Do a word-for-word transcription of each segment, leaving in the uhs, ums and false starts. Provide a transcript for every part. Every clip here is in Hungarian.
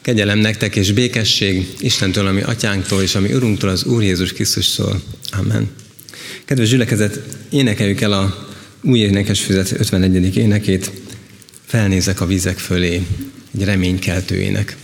Kegyelem nektek és békesség Istentől, ami atyánktól és ami Urunktól, az Úr Jézus Krisztustól. Amen. Kedves gyülekezet, énekeljük el a új énekesfüzet ötvenegyedik énekét. Felnézek a vizek fölé, egy reménykeltő ének.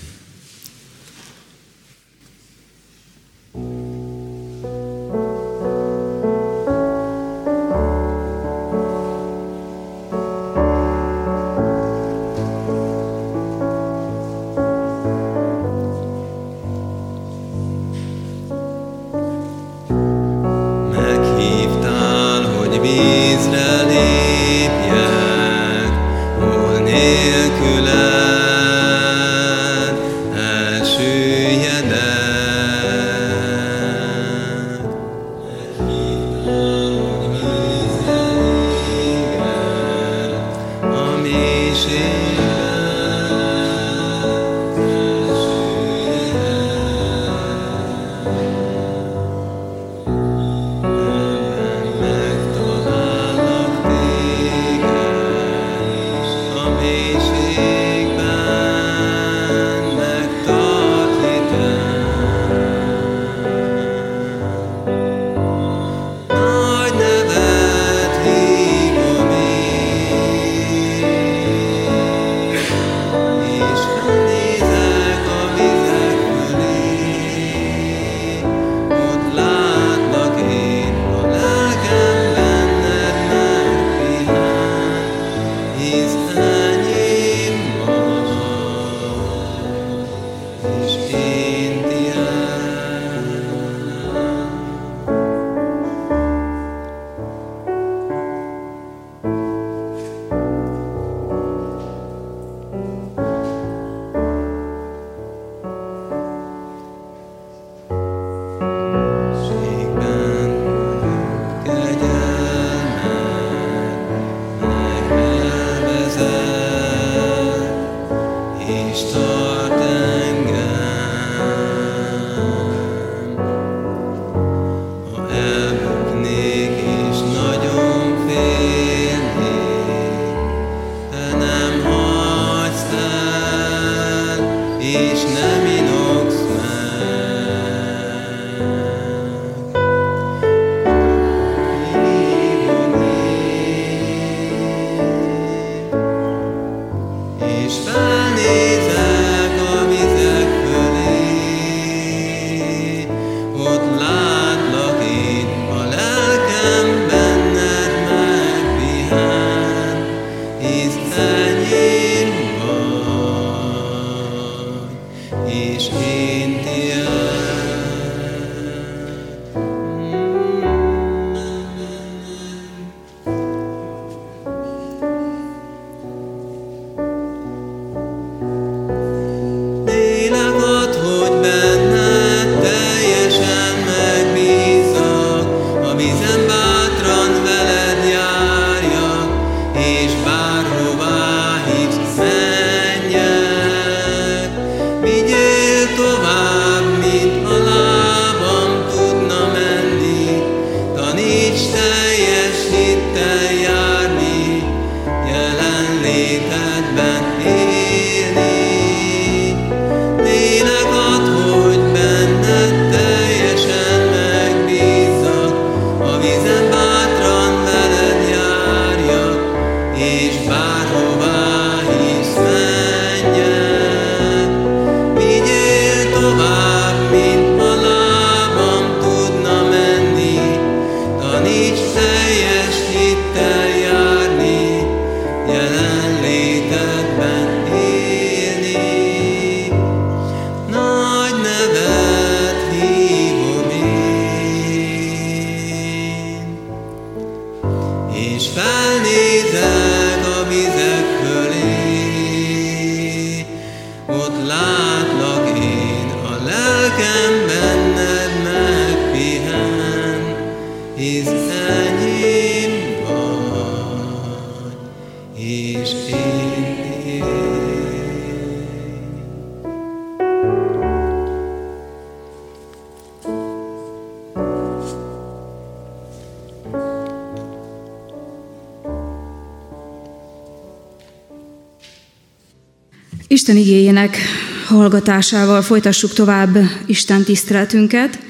Isten igéjének hallgatásával folytassuk tovább Isten tiszteletünket.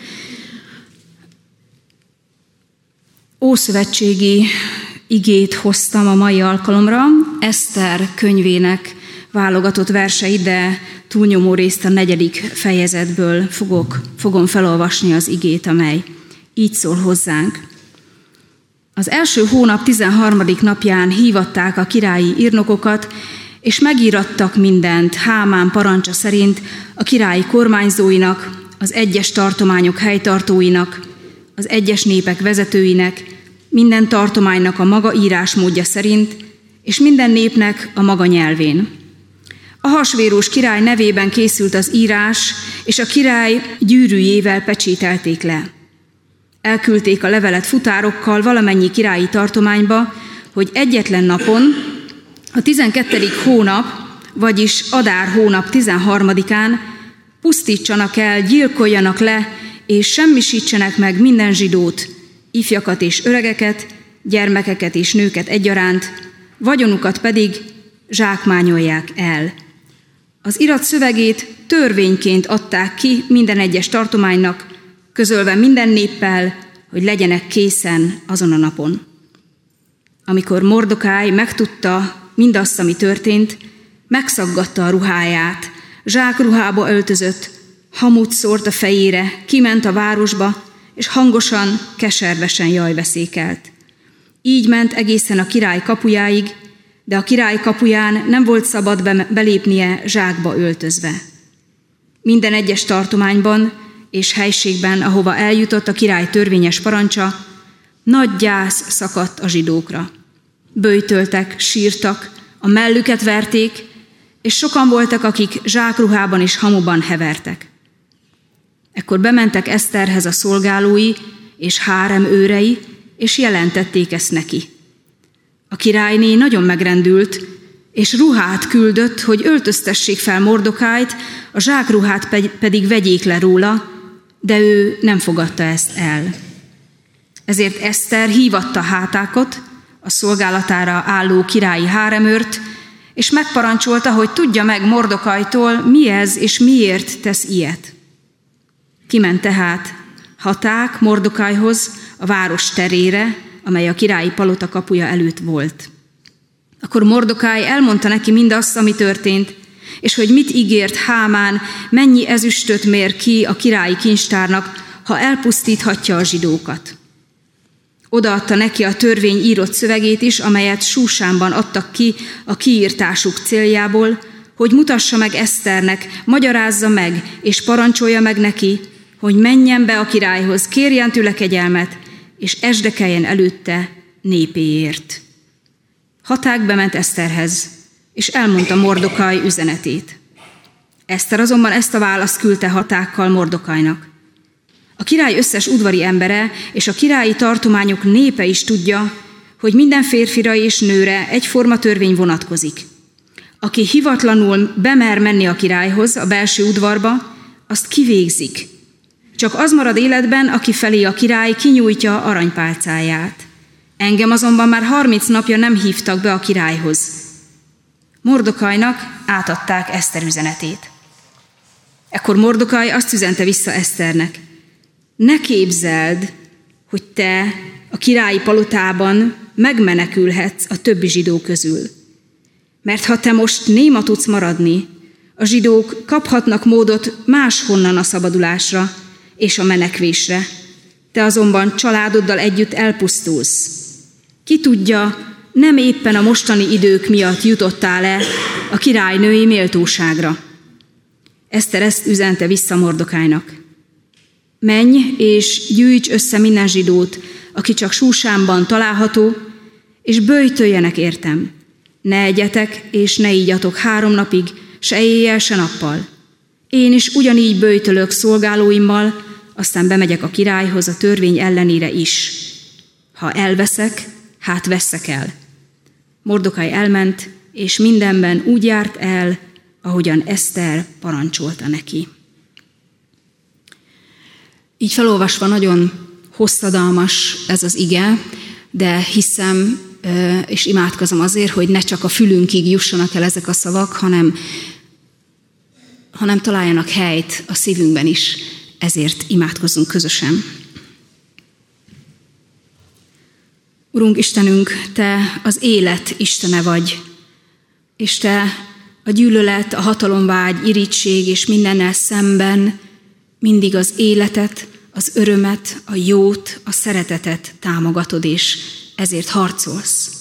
Ószövetségi igét hoztam a mai alkalomra, Eszter könyvének válogatott verseit, de túlnyomó részt a negyedik fejezetből fogok, fogom felolvasni az igét, amely így szól hozzánk. Az első hónap tizenharmadik napján hívatták a királyi írnokokat, és megírattak mindent Hámán parancsa szerint a királyi kormányzóinak, az egyes tartományok helytartóinak, az egyes népek vezetőinek, minden tartománynak a maga írásmódja szerint, és minden népnek a maga nyelvén. Ahasvérós király nevében készült az írás, és a király gyűrűjével pecsételték le. Elküldték a levelet futárokkal valamennyi királyi tartományba, hogy egyetlen napon, a tizenkettedik hónap, vagyis Adár hónap tizenharmadikán pusztítsanak el, gyilkoljanak le, és semmisítsenek meg minden zsidót, ifjakat és öregeket, gyermekeket és nőket egyaránt, vagyonukat pedig zsákmányolják el. Az irat szövegét törvényként adták ki minden egyes tartománynak, közölve minden néppel, hogy legyenek készen azon a napon. Amikor Mordokáj megtudta mindazt, ami történt, megszaggatta a ruháját, zsákruhába öltözött, hamut szórt a fejére, kiment a városba, és hangosan, keservesen jajveszékelt. Így ment egészen a király kapujáig, de a király kapuján nem volt szabad be- belépnie zsákba öltözve. Minden egyes tartományban és helységben, ahova eljutott a király törvényes parancsa, nagy gyász szakadt a zsidókra. Böjtöltek, sírtak, a mellüket verték, és sokan voltak, akik zsákruhában és hamuban hevertek. Ekkor bementek Eszterhez a szolgálói és hárem őrei, és jelentették ezt neki. A királyné nagyon megrendült, és ruhát küldött, hogy öltöztessék fel Mordokájt, a zsákruhát pedig vegyék le róla, de ő nem fogadta ezt el. Ezért Eszter hívatta Hátákot, a szolgálatára álló királyi háremőrt, és megparancsolta, hogy tudja meg Mordokajtól, mi ez és miért tesz ilyet. Kiment tehát Haták Mordokájhoz, a város terére, amely a királyi palota kapuja előtt volt. Akkor Mordokáj elmondta neki mindazt, ami történt, és hogy mit ígért Hámán, mennyi ezüstöt mér ki a királyi kincstárnak, ha elpusztíthatja a zsidókat. Odaadta neki a törvény írott szövegét is, amelyet Súsánban adtak ki a kiírtásuk céljából, hogy mutassa meg Eszternek, magyarázza meg, és parancsolja meg neki, hogy menjen be a királyhoz, kérjen tőle kegyelmet, és esdekeljen előtte népéért. Haták bement Eszterhez, és elmondta Mordokáj üzenetét. Eszter azonban ezt a választ küldte Hatákkal Mordokájnak. A király összes udvari embere és a királyi tartományok népe is tudja, hogy minden férfira és nőre egyforma törvény vonatkozik. Aki hivatlanul bemer menni a királyhoz, a belső udvarba, azt kivégzik. Csak az marad életben, aki felé a király kinyújtja aranypálcáját. Engem azonban már harminc napja nem hívtak be a királyhoz. Mordokajnak átadták Eszter üzenetét. Ekkor Mordokaj azt üzente vissza Eszternek: ne képzeld, hogy te a királyi palotában megmenekülhetsz a többi zsidó közül. Mert ha te most néma tudsz maradni, a zsidók kaphatnak módot máshonnan a szabadulásra és a menekvésre. Te azonban családoddal együtt elpusztulsz. Ki tudja, nem éppen a mostani idők miatt jutottál-e a királynői méltóságra. Eszter ezt üzente vissza Mordokájnak: menj és gyűjts össze minden zsidót, aki csak Súsánban található, és böjtöljenek értem. Ne egyetek és ne ígyatok három napig, se éjjel, se nappal. Én is ugyanígy böjtölök szolgálóimmal, aztán bemegyek a királyhoz a törvény ellenére is. Ha elveszek, hát veszek el. Mordokáj elment, és mindenben úgy járt el, ahogyan Eszter parancsolta neki. Így felolvasva nagyon hosszadalmas ez az ige, de hiszem és imádkozom azért, hogy ne csak a fülünkig jussanak el ezek a szavak, hanem hanem találjanak helyt a szívünkben is, ezért imádkozzunk közösen. Urunk Istenünk, Te az élet Istene vagy, és Te a gyűlölet, a hatalomvágy, irigység és mindennel szemben mindig az életet, az örömet, a jót, a szeretetet támogatod, és ezért harcolsz.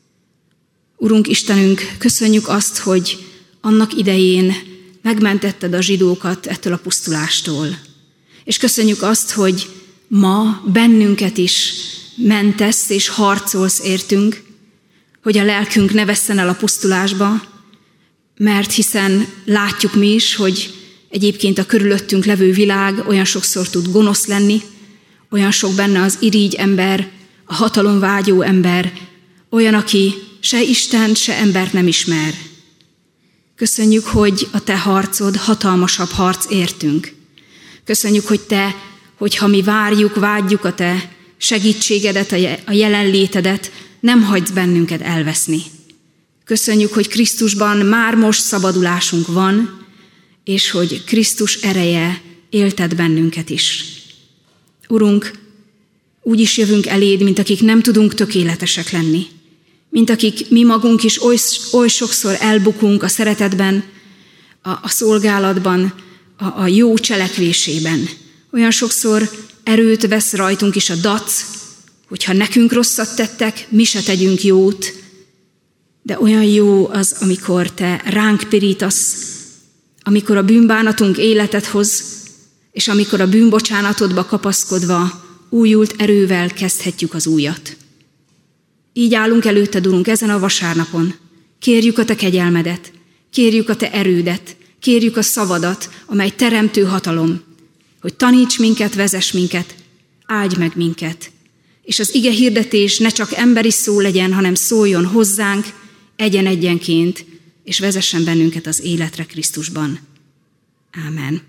Urunk Istenünk, köszönjük azt, hogy annak idején megmentetted a zsidókat ettől a pusztulástól. És köszönjük azt, hogy ma bennünket is mentesz és harcolsz értünk, hogy a lelkünk ne vesszen el a pusztulásba, mert hiszen látjuk mi is, hogy egyébként a körülöttünk levő világ olyan sokszor tud gonosz lenni, olyan sok benne az irigy ember, a hatalomvágyó ember, olyan, aki se Istent, se embert nem ismer. Köszönjük, hogy a Te harcod hatalmasabb harc értünk. Köszönjük, hogy Te, hogyha mi várjuk, vágyjuk a Te segítségedet, a jelenlétedet, nem hagysz bennünket elveszni. Köszönjük, hogy Krisztusban már most szabadulásunk van, és hogy Krisztus ereje éltet bennünket is. Urunk, úgy is jövünk eléd, mint akik nem tudunk tökéletesek lenni, mint akik mi magunk is oly, oly sokszor elbukunk a szeretetben, a, a szolgálatban, a, a jó cselekvésében. Olyan sokszor erőt vesz rajtunk is a dac, hogyha nekünk rosszat tettek, mi se tegyünk jót, de olyan jó az, amikor Te ránk pirítasz, amikor a bűnbánatunk életet hoz, és amikor a bűnbocsánatodba kapaszkodva újult erővel kezdhetjük az újat. Így állunk előtted, Urunk, ezen a vasárnapon. Kérjük a Te kegyelmedet, kérjük a Te erődet, kérjük a szavadat, amely teremtő hatalom, hogy taníts minket, vezess minket, áldj meg minket. És az ige hirdetés ne csak emberi szó legyen, hanem szóljon hozzánk egyen-egyenként, és vezessen bennünket az életre Krisztusban. Ámen.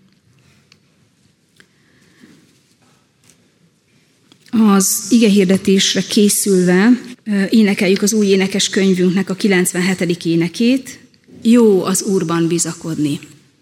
Az ige hirdetésre készülve énekeljük az új énekes könyvünknek a kilencvenhetedik énekét. Jó az Úrban bizakodni.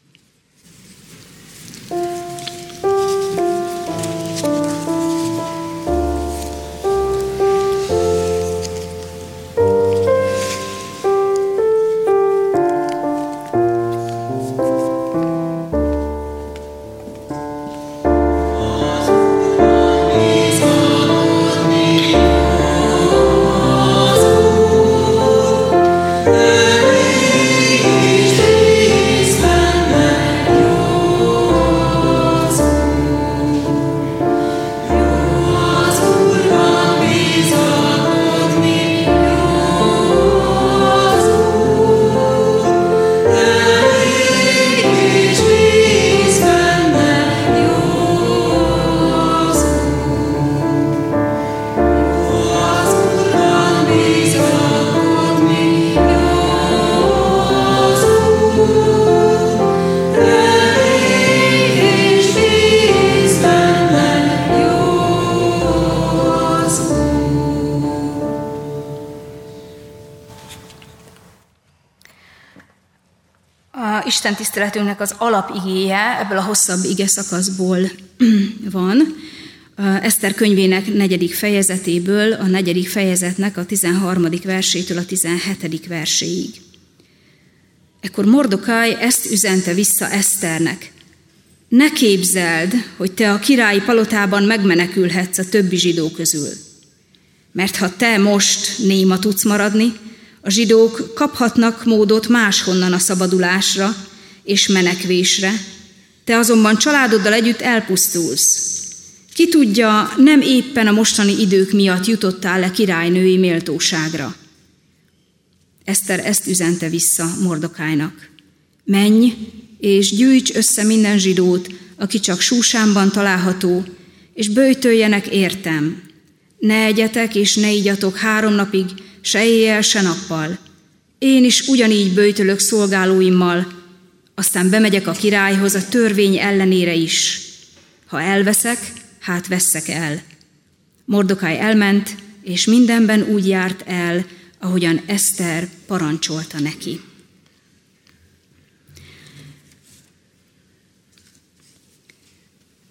Isten tiszteletünknek az alapigéje ebből a hosszabb ige szakaszból van. Eszter könyvének negyedik fejezetéből, a negyedik fejezetnek a tizenharmadik versétől a tizenhetedik verséig. Ekkor Mordokáj ezt üzente vissza Eszternek. Ne képzeld, hogy te a királyi palotában megmenekülhetsz a többi zsidó közül. Mert ha te most néma tudsz maradni, a zsidók kaphatnak módot máshonnan a szabadulásra és menekvésre, te azonban családoddal együtt elpusztulsz. Ki tudja, nem éppen a mostani idők miatt jutottál le királynői méltóságra. Eszter ezt üzente vissza Mordokájnak. Menj, és gyűjts össze minden zsidót, aki csak Súsánban található, és böjtöljenek értem. Ne egyetek és ne igyatok három napig, se éjjel, se nappal. Én is ugyanígy böjtölök szolgálóimmal, aztán bemegyek a királyhoz a törvény ellenére is. Ha elveszek, hát vesszek el. Mordokáj elment, és mindenben úgy járt el, ahogyan Eszter parancsolta neki.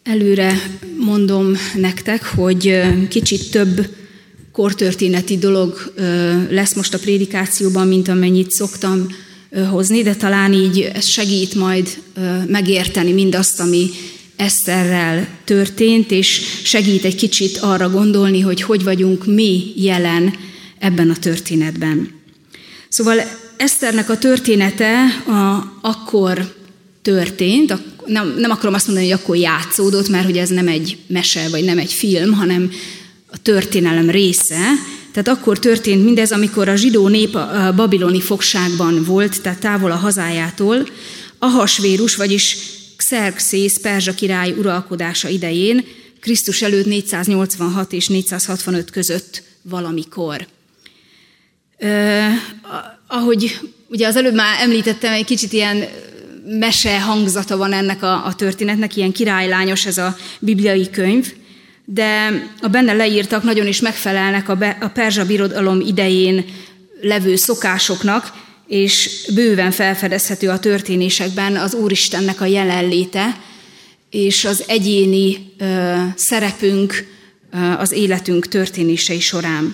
Előre mondom nektek, hogy kicsit több kortörténeti dolog lesz most a prédikációban, mint amennyit szoktam hozni, de talán így ez segít majd megérteni mindazt, ami Eszterrel történt, és segít egy kicsit arra gondolni, hogy hogy vagyunk mi jelen ebben a történetben. Szóval Eszternek a története a, akkor történt, a, nem, nem akarom azt mondani, hogy akkor játszódott, mert hogy ez nem egy mese, vagy nem egy film, hanem a történelem része. Tehát akkor történt mindez, amikor a zsidó nép a babiloni fogságban volt, tehát távol a hazájától, Ahasvérus, vagyis Xerxész perzsa király uralkodása idején, Krisztus előtt négyszáznyolcvanhat és négyszázhatvanöt között valamikor. Eh, ahogy ugye az előbb már említettem, egy kicsit ilyen mese hangzata van ennek a, a történetnek, ilyen királylányos ez a bibliai könyv, de a benne leírtak nagyon is megfelelnek a, be, a perzsa birodalom idején levő szokásoknak, és bőven felfedezhető a történésekben az Úristennek a jelenléte, és az egyéni ö, szerepünk ö, az életünk történései során.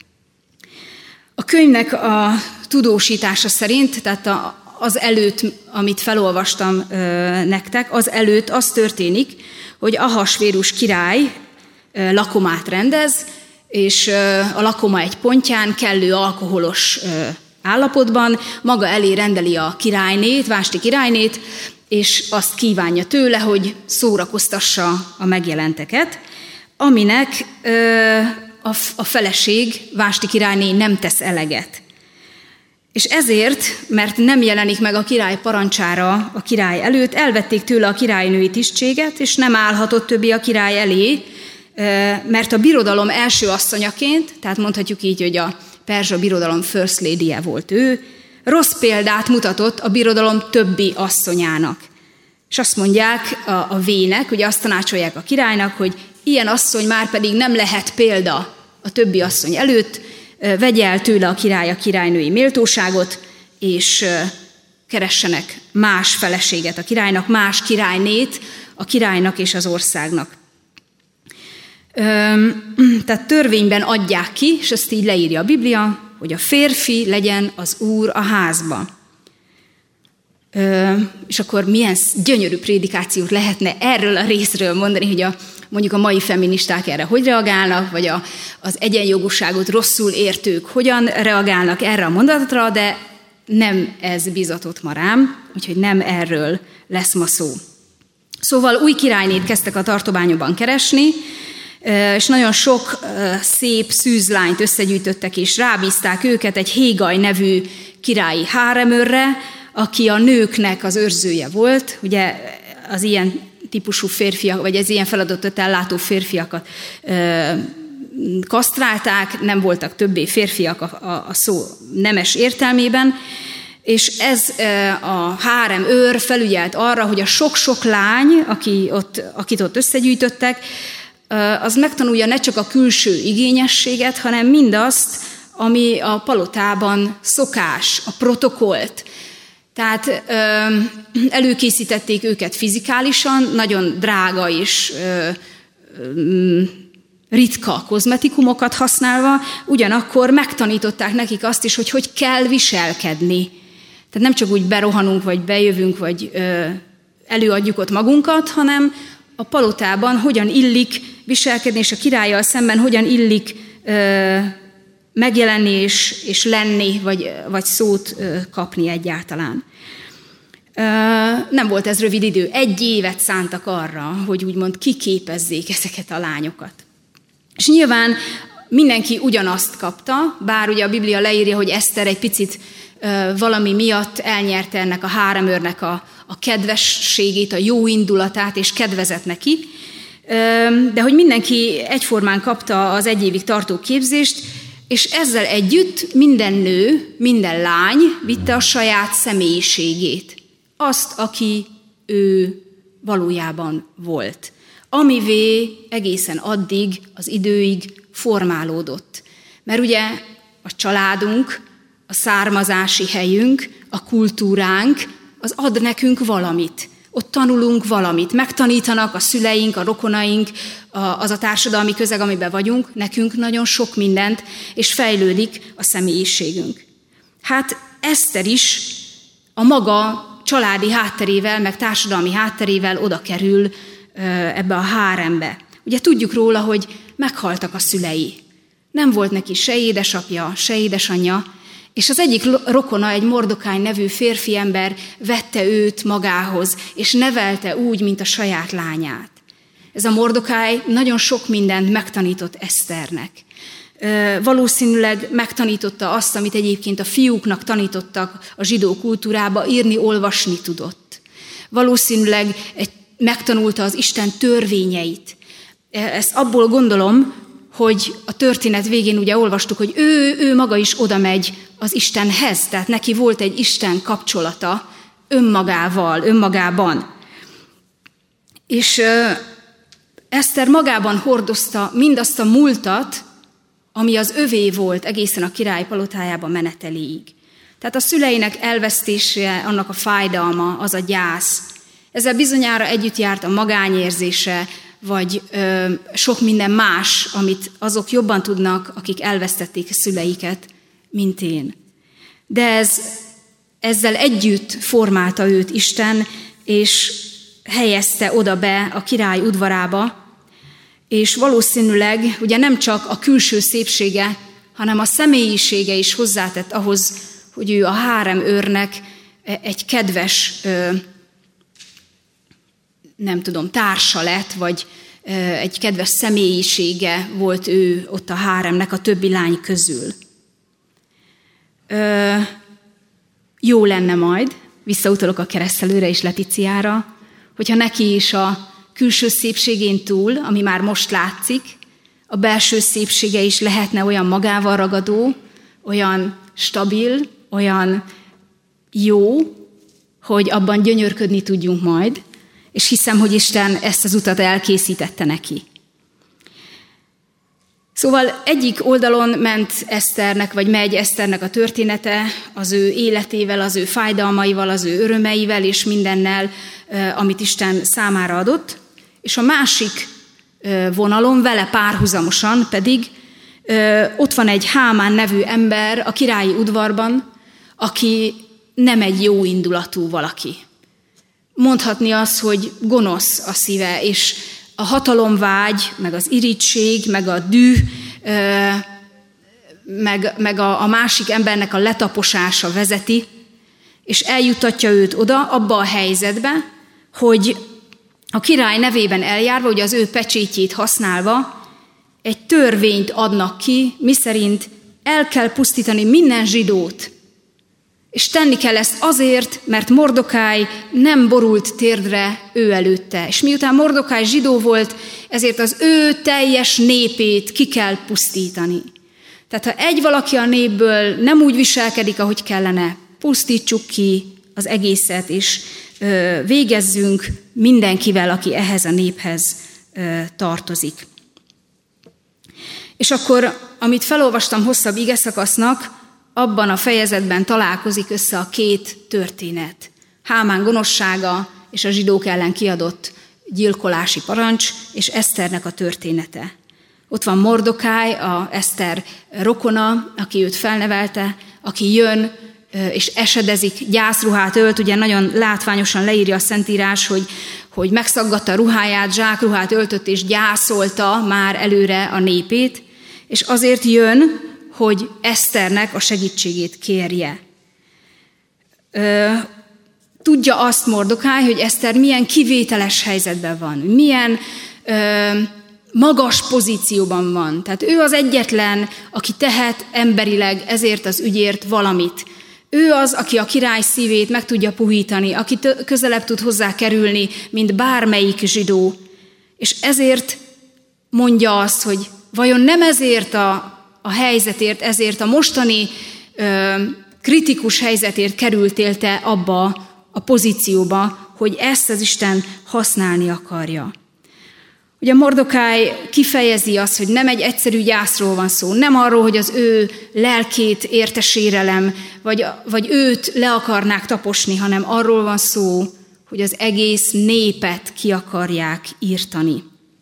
A könyvnek a tudósítása szerint, tehát a, az előtt, amit felolvastam ö, nektek, az előtt az történik, hogy Ahasvérus király ö, lakomát rendez, és ö, a lakoma egy pontján kellő alkoholos ö, állapotban maga elé rendeli a királynét, Vásti királynét, és azt kívánja tőle, hogy szórakoztassa a megjelenteket, aminek ö, a, a feleség, Vásti királyné nem tesz eleget. És ezért, mert nem jelenik meg a király parancsára a király előtt, elvették tőle a királynői tisztséget, és nem állhatott többé a király elé, mert a birodalom első asszonyaként, tehát mondhatjuk így, hogy a perzsa birodalom first lady-je volt ő, rossz példát mutatott a birodalom többi asszonyának. És azt mondják a, a vének, ugye azt tanácsolják a királynak, hogy ilyen asszony már pedig nem lehet példa a többi asszony előtt, vegye el tőle a király a királynői méltóságot, és keressenek más feleséget a királynak, más királynét a királynak és az országnak. Tehát törvényben adják ki, és ezt így leírja a Biblia, hogy a férfi legyen az úr a házba. És akkor milyen gyönyörű prédikációt lehetne erről a részről mondani, hogy a, mondjuk a mai feministák erre hogy reagálnak, vagy a, az egyenjogúságot rosszul értők hogyan reagálnak erre a mondatra, de nem ez bizatott ma rám, úgyhogy nem erről lesz ma szó. Szóval új királynét kezdtek a tartományokban keresni, és nagyon sok szép szűzlányt összegyűjtöttek, és rábízták őket egy Hégaj nevű királyi háremőrre, aki a nőknek az őrzője volt. Ugye az ilyen típusú férfiak, vagy az ilyen feladatot ellátó férfiakat ö, kasztrálták, nem voltak többé férfiak a, a, a szó nemes értelmében, és ez a hárem őr felügyelt arra, hogy a sok-sok lány, aki ott, akit ott összegyűjtöttek, az megtanulja ne csak a külső igényességet, hanem mindazt, ami a palotában szokás, a protokollt. Tehát előkészítették őket fizikálisan, nagyon drága és ritka kozmetikumokat használva, ugyanakkor megtanították nekik azt is, hogy hogy kell viselkedni. Tehát nem csak úgy berohanunk, vagy bejövünk, vagy előadjuk ott magunkat, hanem a palotában hogyan illik viselkedni, és a királlyal szemben hogyan illik ö, megjelenni és, és lenni, vagy, vagy szót ö, kapni egyáltalán. Ö, nem volt ez rövid idő. Egy évet szántak arra, hogy úgymond kiképezzék ezeket a lányokat. És nyilván mindenki ugyanazt kapta, bár ugye a Biblia leírja, hogy Eszter egy picit ö, valami miatt elnyerte ennek a háremőrnek a, a kedvességét, a jó indulatát, és kedvezett neki, de hogy mindenki egyformán kapta az egy évig tartó képzést, és ezzel együtt minden nő, minden lány vitte a saját személyiségét, azt, aki ő valójában volt, amivé egészen addig, az időig formálódott. Mert ugye a családunk, a származási helyünk, a kultúránk, az ad nekünk valamit. Ott tanulunk valamit, megtanítanak a szüleink, a rokonaink, az a társadalmi közeg, amiben vagyunk, nekünk nagyon sok mindent, és fejlődik a személyiségünk. Hát Eszter is a maga családi hátterével, meg társadalmi hátterével oda kerül ebbe a hárembe. Ugye tudjuk róla, hogy meghaltak a szülei. Nem volt neki se édesapja, se édesanyja, és az egyik rokona, egy Mordokáj nevű férfi ember vette őt magához, és nevelte úgy, mint a saját lányát. Ez a Mordokáj nagyon sok mindent megtanított Eszternek. Valószínűleg megtanította azt, amit egyébként a fiúknak tanítottak a zsidó kultúrába, írni, olvasni tudott. Valószínűleg megtanulta az Isten törvényeit. Ezt abból gondolom, hogy a történet végén ugye olvastuk, hogy ő, ő maga is oda megy az Istenhez, tehát neki volt egy Isten kapcsolata önmagával, önmagában. És Eszter magában hordozta mindazt a múltat, ami az övé volt egészen a király palotájába meneteléig. Tehát a szüleinek elvesztése, annak a fájdalma, az a gyász. Ezzel bizonyára együtt járt a magányérzése, vagy ö, sok minden más, amit azok jobban tudnak, akik elvesztették a szüleiket, mint én. De ez, ezzel együtt formálta őt Isten, és helyezte oda be a király udvarába, és valószínűleg ugye nem csak a külső szépsége, hanem a személyisége is hozzátett ahhoz, hogy ő a hárem őrnek egy kedves, nem tudom, társa lett, vagy egy kedves személyisége volt ő ott a háremnek a többi lány közül. Jó lenne majd, visszautalok a keresztelőre és Leticiára, hogyha neki is a külső szépségén túl, ami már most látszik, a belső szépsége is lehetne olyan magával ragadó, olyan stabil, olyan jó, hogy abban gyönyörködni tudjunk majd, és hiszem, hogy Isten ezt az utat elkészítette neki. Szóval egyik oldalon ment Eszternek, vagy megy Eszternek a története az ő életével, az ő fájdalmaival, az ő örömeivel és mindennel, amit Isten számára adott, és a másik vonalon vele párhuzamosan pedig ott van egy Hámán nevű ember a királyi udvarban, aki nem egy jó indulatú valaki. Mondhatni azt, hogy gonosz a szíve, és a hatalomvágy, meg az irigység, meg a düh, meg, meg a, a másik embernek a letaposása vezeti, és eljuttatja őt oda, abba a helyzetbe, hogy a király nevében eljárva, ugye az ő pecsétjét használva, egy törvényt adnak ki, miszerint el kell pusztítani minden zsidót, és tenni kell ezt azért, mert Mordokáj nem borult térdre ő előtte. És miután Mordokáj zsidó volt, ezért az ő teljes népét ki kell pusztítani. Tehát ha egy valaki a népből nem úgy viselkedik, ahogy kellene, pusztítsuk ki az egészet, és ö, végezzünk mindenkivel, aki ehhez a néphez ö, tartozik. És akkor, amit felolvastam hosszabb igeszakasznak, abban a fejezetben találkozik össze a két történet. Hámán gonoszsága és a zsidók ellen kiadott gyilkolási parancs, és Eszternek a története. Ott van Mordokáj, a Eszter rokona, aki őt felnevelte, aki jön és esedezik, gyászruhát ölt, ugye nagyon látványosan leírja a Szentírás, hogy, hogy megszaggatta a ruháját, zsákruhát öltött és gyászolta már előre a népét, és azért jön, hogy Eszternek a segítségét kérje. Tudja azt Mordokáj, hogy Eszter milyen kivételes helyzetben van, milyen ö, magas pozícióban van. Tehát ő az egyetlen, aki tehet emberileg ezért az ügyért valamit. Ő az, aki a király szívét meg tudja puhítani, aki közelebb tud hozzá kerülni, mint bármelyik zsidó. És ezért mondja azt, hogy vajon nem ezért a a helyzetért, ezért a mostani ö, kritikus helyzetért kerültél te abba a pozícióba, hogy ezt az Isten használni akarja. Ugye Mordokáj kifejezi azt, hogy nem egy egyszerű gyászról van szó, nem arról, hogy az ő lelkét érte sérelem, vagy, vagy őt le akarnák taposni, hanem arról van szó, hogy az egész népet ki akarják írtani.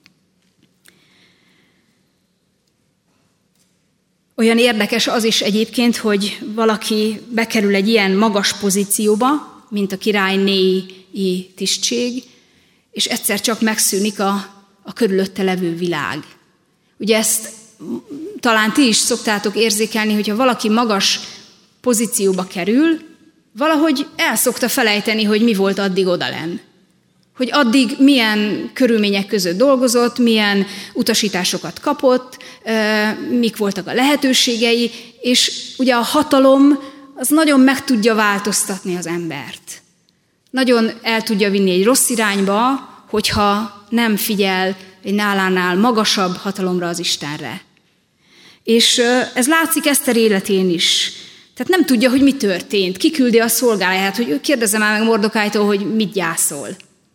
Olyan érdekes az is egyébként, hogy valaki bekerül egy ilyen magas pozícióba, mint a királynéi tisztség, és egyszer csak megszűnik a, a körülötte levő világ. Ugye ezt talán ti is szoktátok érzékelni, hogyha valaki magas pozícióba kerül, valahogy el szokta felejteni, hogy mi volt addig odalenn. Hogy addig milyen körülmények között dolgozott, milyen utasításokat kapott, mik voltak a lehetőségei, és ugye a hatalom az nagyon meg tudja változtatni az embert. Nagyon el tudja vinni egy rossz irányba, hogyha nem figyel egy nálánál magasabb hatalomra, az Istenre. És ez látszik Eszter életén is. Tehát nem tudja, hogy mi történt. Kiküldi a szolgáját, hogy ő kérdezze már meg Mordokájtól, hogy mit gyászol.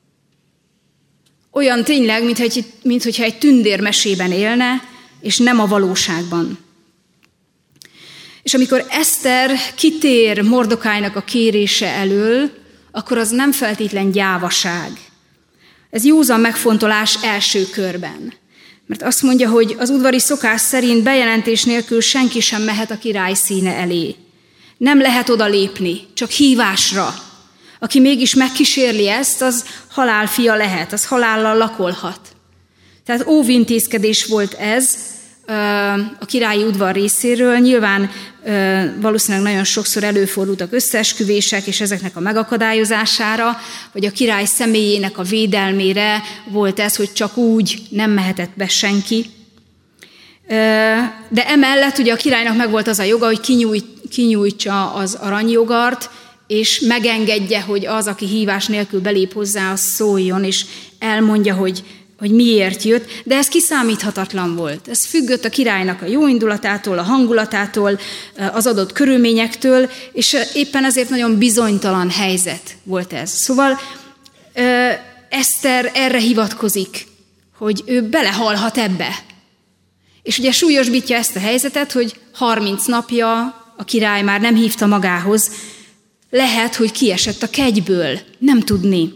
Olyan tényleg, mintha egy, mintha egy tündérmesében élne, és nem a valóságban. És amikor Eszter kitér Mordokájnak a kérése elől, akkor az nem feltétlen gyávaság. Ez józan megfontolás első körben. Mert azt mondja, hogy az udvari szokás szerint bejelentés nélkül senki sem mehet a király színe elé. Nem lehet oda lépni, csak hívásra. Aki mégis megkísérli ezt, az halál fia lehet, az halállal lakolhat. Tehát óvintézkedés volt ez a királyi udvar részéről. Nyilván valószínűleg nagyon sokszor előfordultak összeesküvések, és ezeknek a megakadályozására, vagy a király személyének a védelmére volt ez, hogy csak úgy nem mehetett be senki. De emellett ugye a királynak megvolt az a joga, hogy kinyújt, kinyújtsa az aranyjogart, és megengedje, hogy az, aki hívás nélkül belép hozzá, az szóljon, és elmondja, hogy, hogy miért jött, de ez kiszámíthatatlan volt. Ez függött a királynak a jóindulatától, a hangulatától, az adott körülményektől, és éppen ezért nagyon bizonytalan helyzet volt ez. Szóval Eszter erre hivatkozik, hogy ő belehalhat ebbe. És ugye súlyosbítja ezt a helyzetet, hogy harminc napja a király már nem hívta magához, lehet, hogy kiesett a kegyből, nem tudni.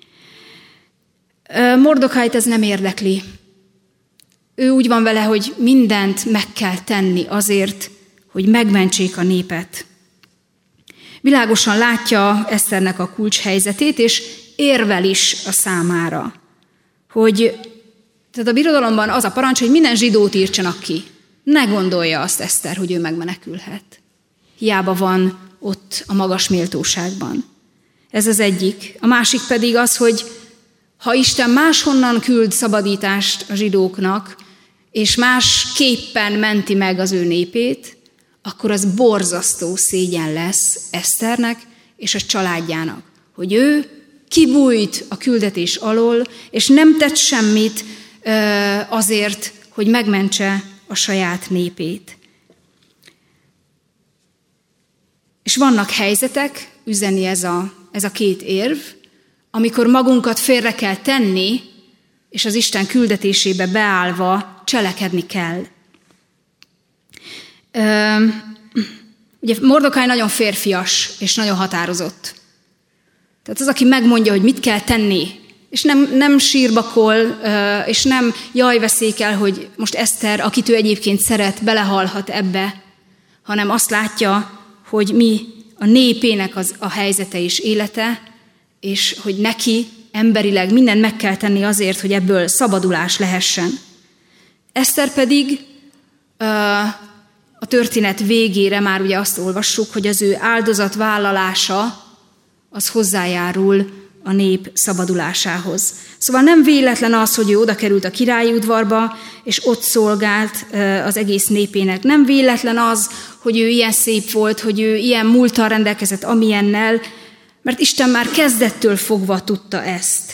Mordokájt ez nem érdekli. Ő úgy van vele, hogy mindent meg kell tenni azért, hogy megmentsék a népet. Világosan látja Eszternek a kulcshelyzetét, és érvel is a számára. Hogy, tehát a birodalomban az a parancs, hogy minden zsidót írtsanak ki. Ne gondolja azt Eszter, hogy ő megmenekülhet. Hiába van ott a magas méltóságban. Ez az egyik. A másik pedig az, hogy ha Isten máshonnan küld szabadítást a zsidóknak, és másképpen menti meg az ő népét, akkor az borzasztó szégyen lesz Eszternek és a családjának, hogy ő kibújt a küldetés alól, és nem tett semmit azért, hogy megmentse a saját népét. És vannak helyzetek, üzeni ez a, ez a két érv, amikor magunkat félre kell tenni, és az Isten küldetésébe beállva cselekedni kell. Ö, ugye Mordokáj nagyon férfias, és nagyon határozott. Tehát az, aki megmondja, hogy mit kell tenni, és nem, nem sírbakol, és nem jaj veszékel, hogy most Eszter, akit ő egyébként szeret, belehalhat ebbe, hanem azt látja, hogy mi a népének az, a helyzete és élete, és hogy neki emberileg mindent meg kell tenni azért, hogy ebből szabadulás lehessen. Eszter pedig a történet végére már ugye azt olvassuk, hogy az ő áldozatvállalása az hozzájárul a nép szabadulásához. Szóval nem véletlen az, hogy ő oda került a királyi udvarba, és ott szolgált az egész népének. Nem véletlen az, hogy ő ilyen szép volt, hogy ő ilyen múlttal rendelkezett, amilyennel, mert Isten már kezdettől fogva tudta ezt.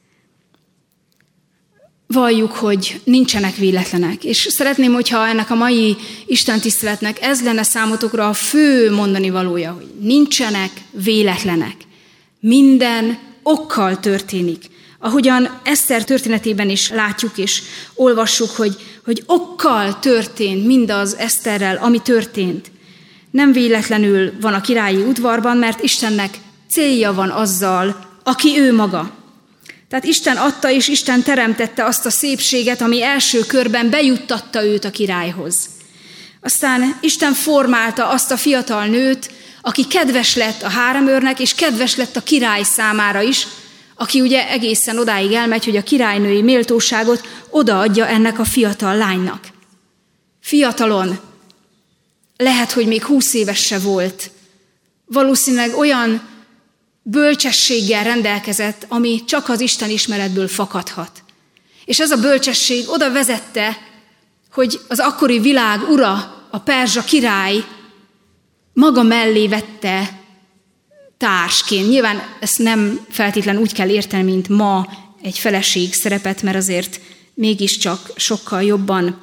Valljuk, hogy nincsenek véletlenek, és szeretném, hogyha ennek a mai istentiszteletnek ez lenne számotokra a fő mondani valója, hogy nincsenek véletlenek. Minden okkal történik. Ahogyan Eszter történetében is látjuk és olvassuk, hogy, hogy okkal történt mindaz Eszterrel, ami történt. Nem véletlenül van a királyi udvarban, mert Istennek célja van azzal, aki ő maga. Tehát Isten adta és Isten teremtette azt a szépséget, ami első körben bejuttatta őt a királyhoz. Aztán Isten formálta azt a fiatal nőt, aki kedves lett a háromőrnek, és kedves lett a király számára is, aki ugye egészen odáig elmegy, hogy a királynői méltóságot odaadja ennek a fiatal lánynak. Fiatalon, lehet, hogy még húsz éves se volt, valószínűleg olyan bölcsességgel rendelkezett, ami csak az Isten ismeretből fakadhat. És ez a bölcsesség oda vezette, hogy az akkori világ ura, a perzsa király maga mellé vette társként. Nyilván ezt nem feltétlenül úgy kell érteni, mint ma egy feleség szerepet, mert azért mégiscsak sokkal jobban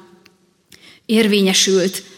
érvényesült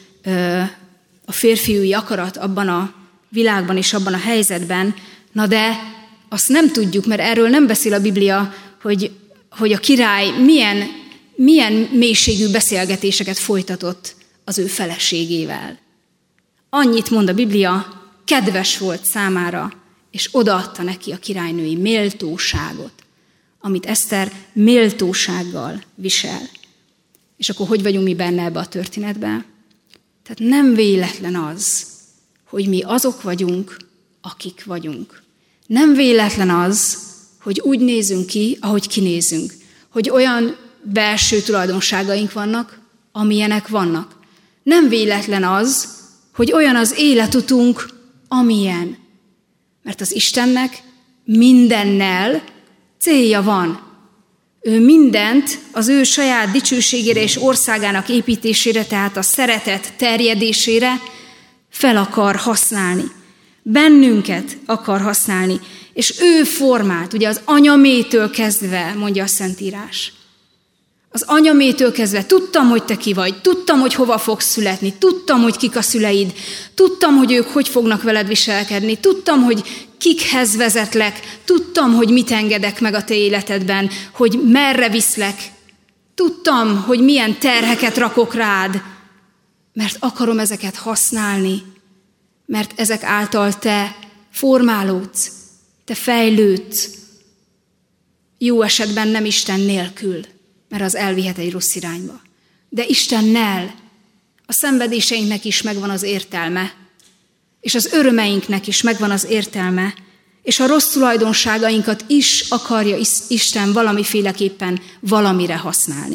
a férfiúi akarat abban a világban és abban a helyzetben. Na de azt nem tudjuk, mert erről nem beszél a Biblia, hogy, hogy a király milyen, milyen mélységű beszélgetéseket folytatott az ő feleségével. Annyit mond a Biblia, kedves volt számára, és odaadta neki a királynői méltóságot, amit Eszter méltósággal visel. És akkor hogy vagyunk mi benne ebbe a történetbe? Tehát nem véletlen az, hogy mi azok vagyunk, akik vagyunk. Nem véletlen az, hogy úgy nézünk ki, ahogy kinézünk. Hogy olyan belső tulajdonságaink vannak, amilyenek vannak. Nem véletlen az, hogy olyan az életutunk, amilyen. Mert az Istennek mindennel célja van. Ő mindent az ő saját dicsőségére és országának építésére, tehát a szeretet terjedésére fel akar használni. Bennünket akar használni, és ő formált, ugye az anyamétől kezdve, mondja a Szentírás. Az anyamétől kezdve tudtam, hogy te ki vagy, tudtam, hogy hova fogsz születni, tudtam, hogy kik a szüleid, tudtam, hogy ők hogy fognak veled viselkedni, tudtam, hogy kikhez vezetlek, tudtam, hogy mit engedek meg a te életedben, hogy merre viszlek, tudtam, hogy milyen terheket rakok rád, mert akarom ezeket használni, mert ezek által te formálódsz, te fejlődsz, jó esetben nem Isten nélkül, mert az elvihet egy rossz irányba. De Istennel a szenvedéseinknek is megvan az értelme, és az örömeinknek is megvan az értelme, és a rossz tulajdonságainkat is akarja Isten valamiféleképpen valamire használni.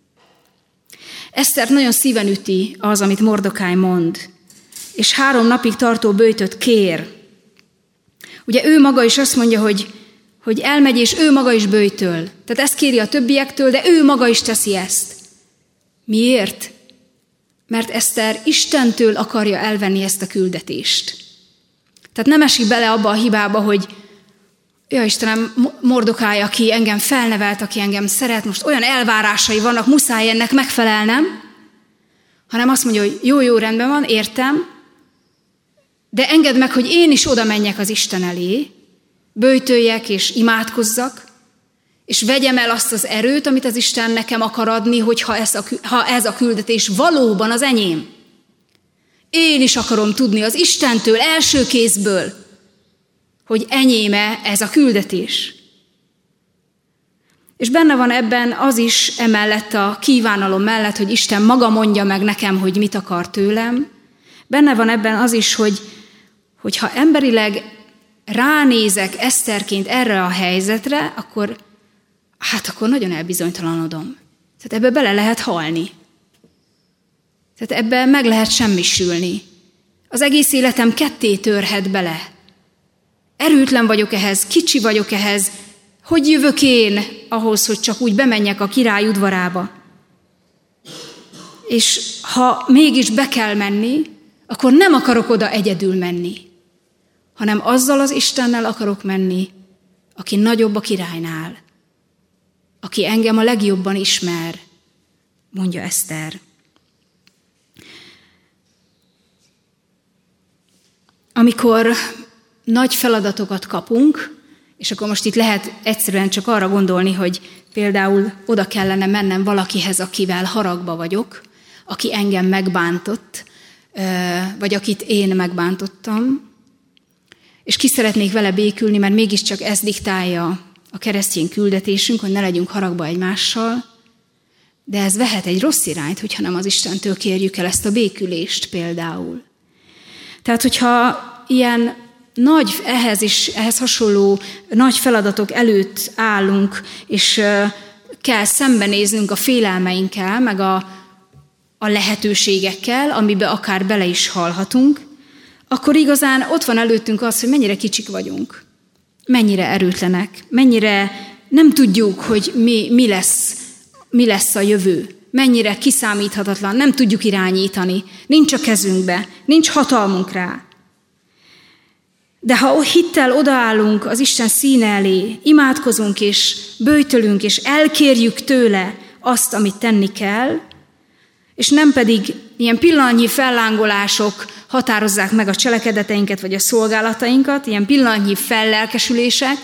Esztert nagyon szíven üti az, amit Mordokáj mond, és három napig tartó böjtöt kér. Ugye ő maga is azt mondja, hogy, hogy elmegy, és ő maga is böjtöl. Tehát ezt kéri a többiektől, de ő maga is teszi ezt. Miért? Mert Eszter Istentől akarja elvenni ezt a küldetést. Tehát nem esik bele abba a hibába, hogy ja Istenem, Mordokáj, aki engem felnevelt, aki engem szeret, most olyan elvárásai vannak, muszáj ennek megfelelnem, hanem azt mondja, hogy jó, jó, rendben van, értem, de engedd meg, hogy én is oda menjek az Isten elé, böjtöljek és imádkozzak, és vegyem el azt az erőt, amit az Isten nekem akar adni, hogyha ez a, ha ez a küldetés valóban az enyém. Én is akarom tudni az Istentől, első kézből, hogy enyéme ez a küldetés. És benne van ebben az is emellett a kívánalom mellett, hogy Isten maga mondja meg nekem, hogy mit akar tőlem. Benne van ebben az is, hogy, hogy ha emberileg ránézek Eszterként erre a helyzetre, akkor, hát akkor nagyon elbizonytalanodom. Tehát ebbe bele lehet halni. Tehát ebbe meg lehet semmisülni. Az egész életem ketté törhet bele. Erőtlen vagyok ehhez, kicsi vagyok ehhez. Hogy jövök én ahhoz, hogy csak úgy bemenjek a király udvarába? És ha mégis be kell menni, akkor nem akarok oda egyedül menni, hanem azzal az Istennel akarok menni, aki nagyobb a királynál, aki engem a legjobban ismer, mondja Eszter. Amikor nagy feladatokat kapunk, és akkor most itt lehet egyszerűen csak arra gondolni, hogy például oda kellene mennem valakihez, akivel haragba vagyok, aki engem megbántott, vagy akit én megbántottam, és ki szeretnék vele békülni, mert mégiscsak ez diktálja a keresztény küldetésünk, hogy ne legyünk haragba egymással, de ez vehet egy rossz irányt, hogyha nem az Istentől kérjük el ezt a békülést például. Tehát, hogyha ilyen nagy, ehhez is, ehhez hasonló nagy feladatok előtt állunk, és kell szembenéznünk a félelmeinkkel, meg a, a lehetőségekkel, amiben akár bele is halhatunk, akkor igazán ott van előttünk az, hogy mennyire kicsik vagyunk, mennyire erőtlenek, mennyire nem tudjuk, hogy mi, mi, lesz, mi lesz a jövő, mennyire kiszámíthatatlan, nem tudjuk irányítani, nincs a kezünkbe, nincs hatalmunk rá. De ha hittel odaállunk az Isten színe elé, imádkozunk és böjtölünk, és elkérjük tőle azt, amit tenni kell, és nem pedig ilyen pillanatnyi fellángolások határozzák meg a cselekedeteinket, vagy a szolgálatainkat, ilyen pillanatnyi fellelkesülések,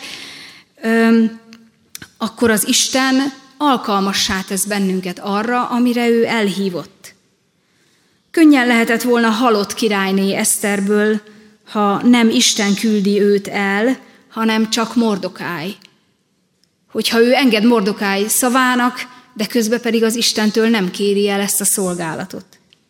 akkor az Isten alkalmassá tesz bennünket arra, amire ő elhívott. Könnyen lehetett volna halott királyné Eszterből, ha nem Isten küldi őt el, hanem csak Mordokáj. Hogyha ő enged Mordokáj szavának, de közben pedig az Istentől nem kéri el ezt a szolgálatot.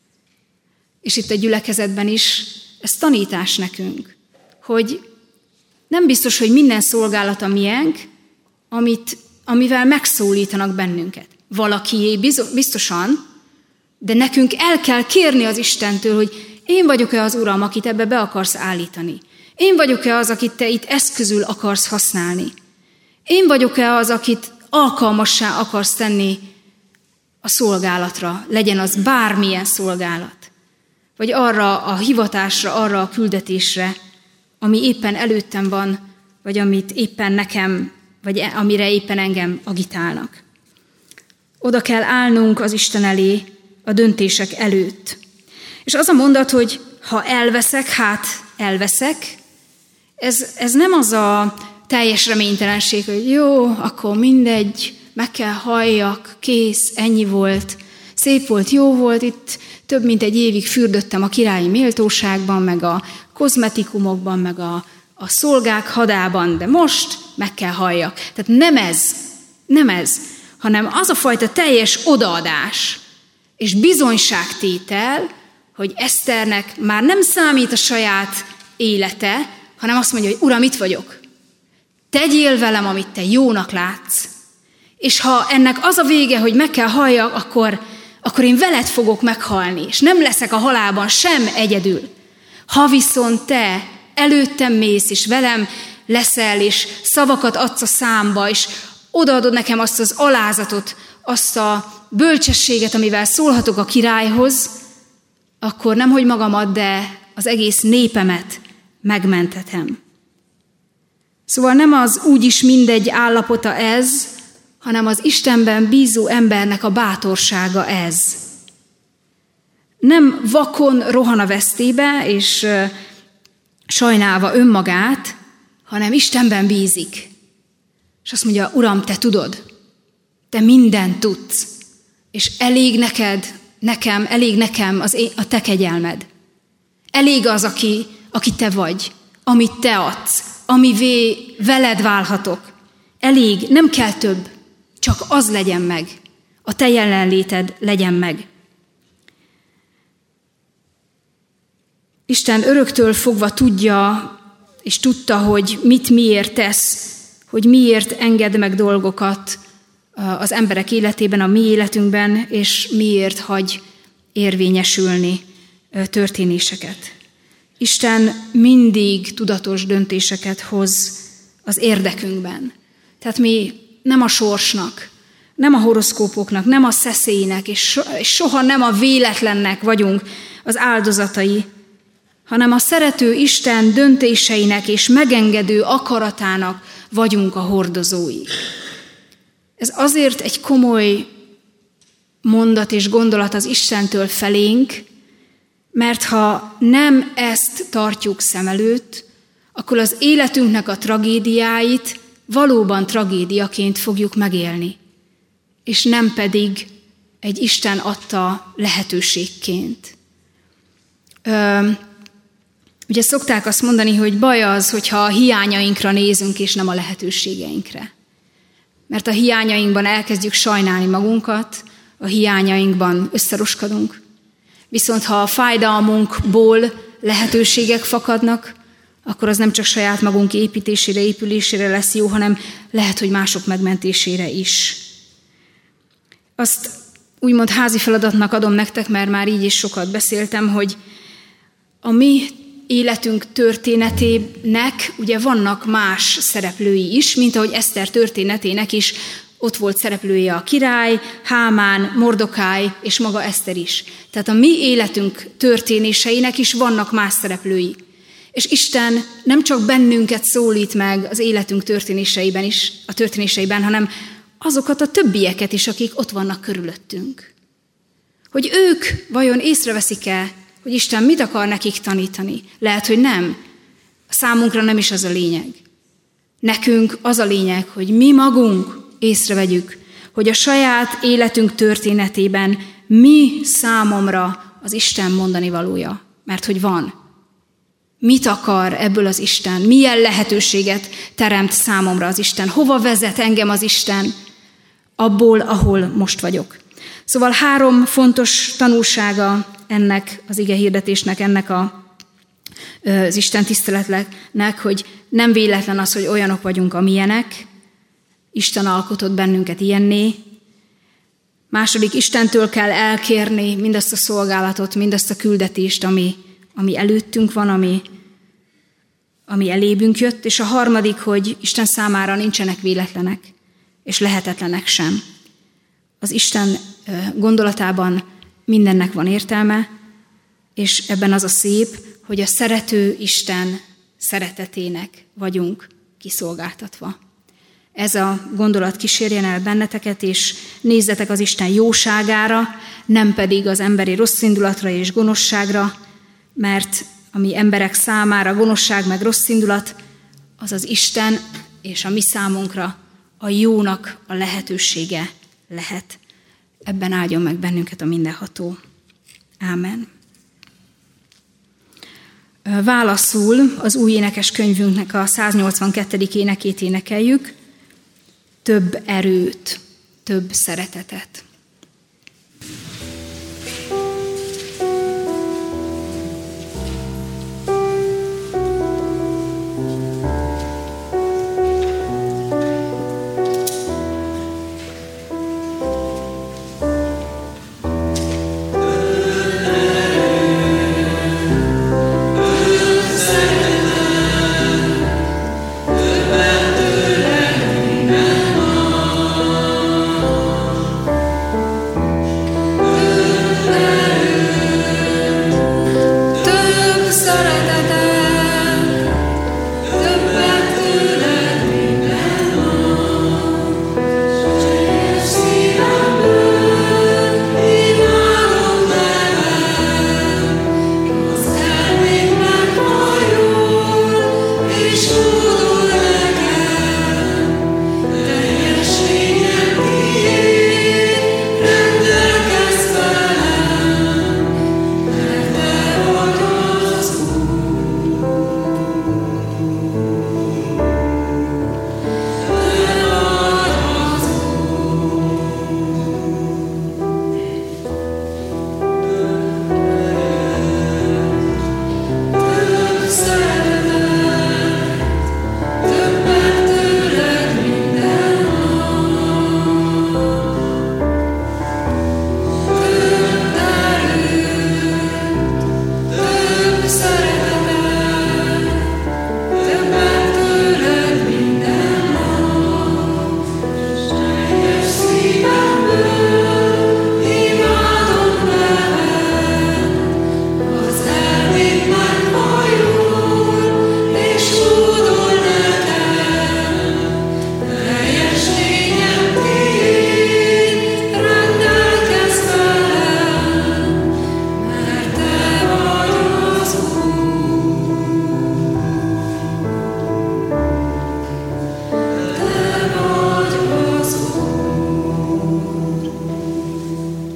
És itt a gyülekezetben is ez tanítás nekünk, hogy nem biztos, hogy minden szolgálata miénk, amit, amivel megszólítanak bennünket. Valakié biztosan, de nekünk el kell kérni az Istentől, hogy én vagyok-e az Uram, akit ebbe be akarsz állítani? Én vagyok-e az, akit te itt eszközül akarsz használni? Én vagyok-e az, akit alkalmassá akarsz tenni a szolgálatra, legyen az bármilyen szolgálat, vagy arra a hivatásra, arra a küldetésre, ami éppen előttem van, vagy amit éppen nekem, vagy amire éppen engem agitálnak. Oda kell állnunk az Isten elé a döntések előtt. És az a mondat, hogy ha elveszek, hát elveszek, ez, ez nem az a teljes reménytelenség, hogy jó, akkor mindegy, meg kell halljak, kész, ennyi volt, szép volt, jó volt, itt több mint egy évig fürdöttem a királyi méltóságban, meg a kozmetikumokban, meg a, a szolgák hadában, de most meg kell halljak. Tehát nem ez, nem ez, hanem az a fajta teljes odaadás és bizonyságtétel, hogy Eszternek már nem számít a saját élete, hanem azt mondja, hogy Uram, itt vagyok. Tegyél velem, amit te jónak látsz. És ha ennek az a vége, hogy meg kell halljak, akkor, akkor én veled fogok meghalni, és nem leszek a halálban sem egyedül. Ha viszont te előttem mész, és velem leszel, és szavakat adsz a számba, és odaadod nekem azt az alázatot, azt a bölcsességet, amivel szólhatok a királyhoz, akkor nemhogy magamat, de az egész népemet megmenthetem. Szóval nem az úgyis mindegy állapota ez, hanem az Istenben bízó embernek a bátorsága ez. Nem vakon rohan a vesztébe, és sajnálva önmagát, hanem Istenben bízik. És azt mondja, Uram, te tudod, te mindent tudsz, és elég neked, nekem, elég nekem az én, a te kegyelmed. Elég az, aki, aki te vagy, amit te adsz, amivé veled válhatok. Elég, nem kell több, csak az legyen meg, a te jelenléted legyen meg. Isten öröktől fogva tudja, és tudta, hogy mit miért tesz, hogy miért enged meg dolgokat az emberek életében, a mi életünkben, és miért hagy érvényesülni történéseket. Isten mindig tudatos döntéseket hoz az érdekünkben. Tehát mi nem a sorsnak, nem a horoszkópoknak, nem a szeszélynek, és soha nem a véletlennek vagyunk az áldozatai, hanem a szerető Isten döntéseinek és megengedő akaratának vagyunk a hordozói. Ez azért egy komoly mondat és gondolat az Istentől felénk, mert ha nem ezt tartjuk szem előtt, akkor az életünknek a tragédiáit valóban tragédiaként fogjuk megélni, és nem pedig egy Isten adta lehetőségként. Ugye szokták azt mondani, hogy baj az, hogyha a hiányainkra nézünk, és nem a lehetőségeinkre. Mert a hiányainkban elkezdjük sajnálni magunkat, a hiányainkban összeroskadunk. Viszont ha a fájdalmunkból lehetőségek fakadnak, akkor az nem csak saját magunk építésére, épülésére lesz jó, hanem lehet, hogy mások megmentésére is. Azt úgymond házi feladatnak adom nektek, mert már így is sokat beszéltem, hogy a mi életünk történetének ugye vannak más szereplői is, mint ahogy Eszter történetének is ott volt szereplője a király, Hámán, Mordokáj és maga Eszter is. Tehát a mi életünk történéseinek is vannak más szereplői. És Isten nem csak bennünket szólít meg az életünk történéseiben is, a történéseiben, hanem azokat a többieket is, akik ott vannak körülöttünk. Hogy ők vajon észreveszik-e, hogy Isten mit akar nekik tanítani? Lehet, hogy nem. Számunkra nem is az a lényeg. Nekünk az a lényeg, hogy mi magunk észrevegyük, hogy a saját életünk történetében mi számomra az Isten mondani valója. Mert hogy van. Mit akar ebből az Isten? Milyen lehetőséget teremt számomra az Isten? Hova vezet engem az Isten abból, ahol most vagyok? Szóval három fontos tanulsága ennek az igehirdetésnek, ennek a, az Isten tiszteletnek, hogy nem véletlen az, hogy olyanok vagyunk, amilyenek. Isten alkotott bennünket ilyenné. Második, Istentől kell elkérni mindazt a szolgálatot, mindazt a küldetést, ami, ami előttünk van, ami, ami elébünk jött. És a harmadik, hogy Isten számára nincsenek véletlenek, és lehetetlenek sem. Az Isten gondolatában mindennek van értelme, és ebben az a szép, hogy a szerető Isten szeretetének vagyunk kiszolgáltatva. Ez a gondolat kísérjen el benneteket, és nézzetek az Isten jóságára, nem pedig az emberi rosszindulatra és gonoszságra, mert ami emberek számára gonoszság meg rosszindulat, az az Isten és a mi számunkra a jónak a lehetősége lehet. Ebben áldjon meg bennünket a mindenható. Ámen. Válaszul az új énekes könyvünknek a száznyolcvankettedik énekét énekeljük. Több erőt, több szeretetet.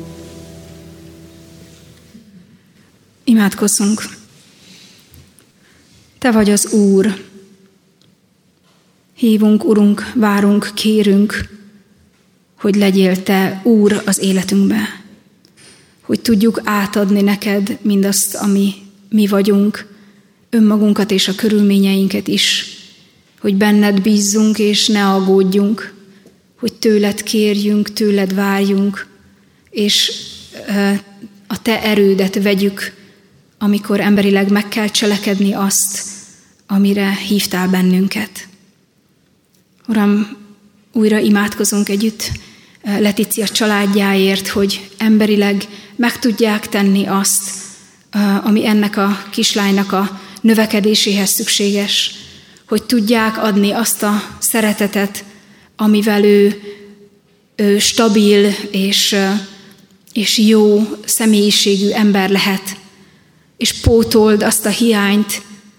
Imádkozzunk. Te vagy az Úr. Hívunk, Urunk, várunk, kérünk, hogy legyél Te Úr az életünkbe. Hogy tudjuk átadni neked mindazt, ami mi vagyunk, önmagunkat és a körülményeinket is. Hogy benned bízzunk és ne aggódjunk. Hogy tőled kérjünk, tőled várjunk, és a Te erődet vegyük, amikor emberileg meg kell cselekedni azt, amire hívtál bennünket. Uram, újra imádkozunk együtt Letícia családjáért, hogy emberileg meg tudják tenni azt, ami ennek a kislánynak a növekedéséhez szükséges, hogy tudják adni azt a szeretetet, amivel ő, ő stabil és, és jó személyiségű ember lehet, és pótold azt a hiányt,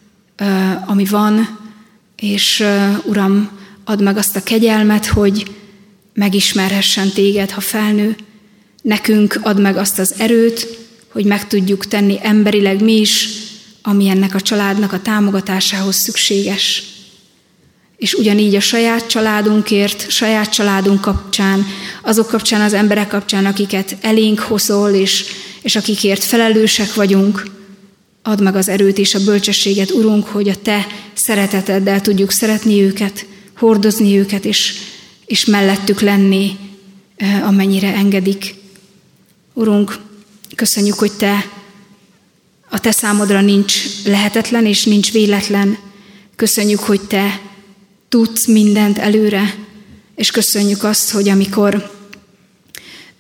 ami van, és Uram, add meg azt a kegyelmet, hogy megismerhessen téged, ha felnő. Nekünk add meg azt az erőt, hogy meg tudjuk tenni emberileg mi is, ami ennek a családnak a támogatásához szükséges. És ugyanígy a saját családunkért, saját családunk kapcsán, azok kapcsán, az emberek kapcsán, akiket elénk hozol, és, és akikért felelősek vagyunk, add meg az erőt és a bölcsességet, Urunk, hogy a Te szereteteddel tudjuk szeretni őket, hordozni őket, és, és mellettük lenni, amennyire engedik. Urunk, köszönjük, hogy Te, a Te számodra nincs lehetetlen és nincs véletlen. Köszönjük, hogy Te tudsz mindent előre, és köszönjük azt, hogy amikor ö,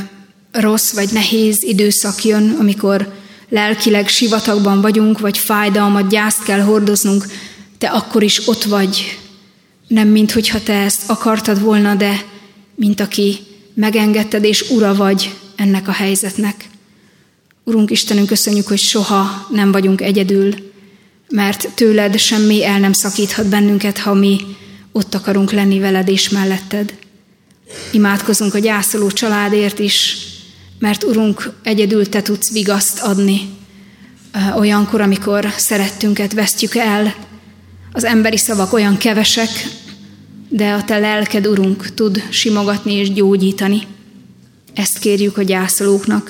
rossz vagy nehéz időszak jön, amikor lelkileg sivatagban vagyunk, vagy fájdalmat, gyászt kell hordoznunk, Te akkor is ott vagy. Nem mint hogyha Te ezt akartad volna, de mint aki megengedted, és ura vagy ennek a helyzetnek. Urunk Istenünk, köszönjük, hogy soha nem vagyunk egyedül, mert tőled semmi el nem szakíthat bennünket, ha mi ott akarunk lenni veled és melletted. Imádkozunk a gyászoló családért is, mert Urunk, egyedül Te tudsz vigaszt adni. Olyankor, amikor szerettünket vesztjük el, az emberi szavak olyan kevesek, de a Te lelked, Urunk, tud simogatni és gyógyítani. Ezt kérjük a gyászolóknak,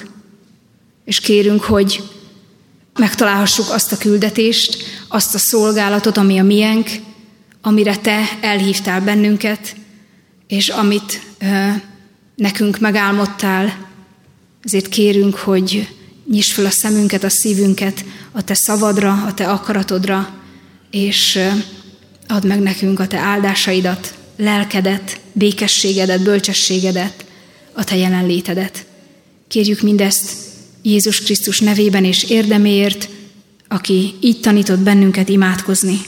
és kérünk, hogy megtalálhassuk azt a küldetést, azt a szolgálatot, ami a miénk, amire Te elhívtál bennünket, és amit ö, nekünk megálmodtál. Ezért kérünk, hogy nyisd fel a szemünket, a szívünket a Te szavadra, a Te akaratodra, és ö, add meg nekünk a Te áldásaidat, lelkedet, békességedet, bölcsességedet, a Te jelenlétedet. Kérjük mindezt Jézus Krisztus nevében és érdeméért, aki így tanított bennünket imádkozni.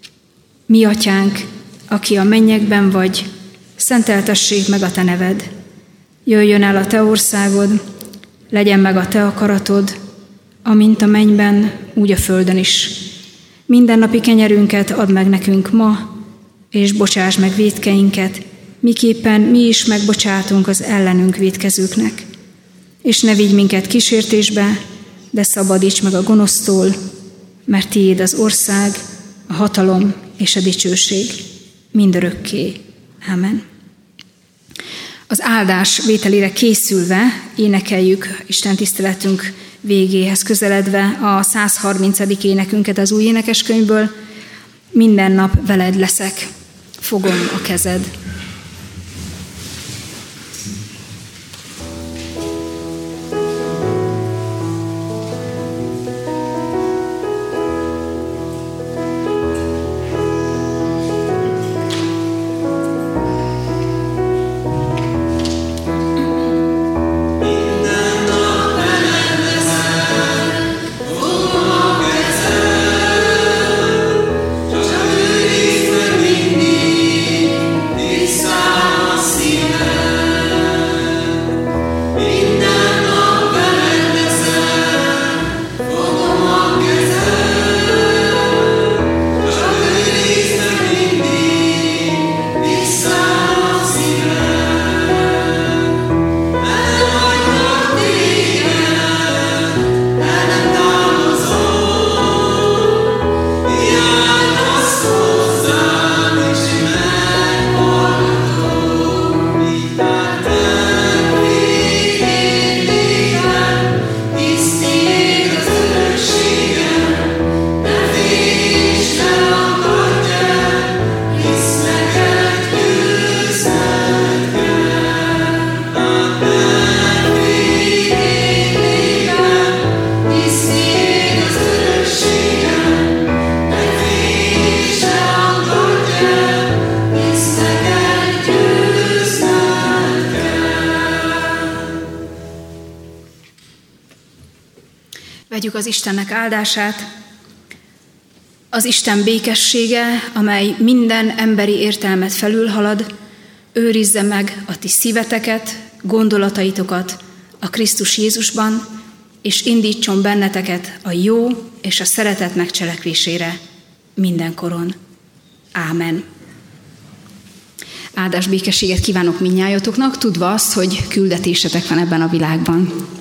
Mi atyánk, aki a mennyekben vagy, szenteltessék meg a Te neved. Jöjjön el a Te országod, legyen meg a Te akaratod, amint a mennyben, úgy a földön is. Mindennapi kenyerünket add meg nekünk ma, és bocsáss meg vétkeinket, miképpen mi is megbocsátunk az ellenünk vétkezőknek. És ne vigy minket kísértésbe, de szabadíts meg a gonosztól, mert tiéd az ország, a hatalom és a dicsőség mindörökké. Amen. Az áldás vételére készülve énekeljük Isten tiszteletünk végéhez közeledve a száz harmincadik énekünket az új énekeskönyvből. Minden nap veled leszek, fogom a kezed. This Vegyük az Istennek áldását. Az Isten békessége, amely minden emberi értelmet felülhalad, őrizze meg a ti szíveteket, gondolataitokat a Krisztus Jézusban, és indítson benneteket a jó és a szeretet megcselekvésére mindenkoron. Ámen. Áldás békességet kívánok mindnyájatoknak, tudva azt, hogy küldetésetek van ebben a világban.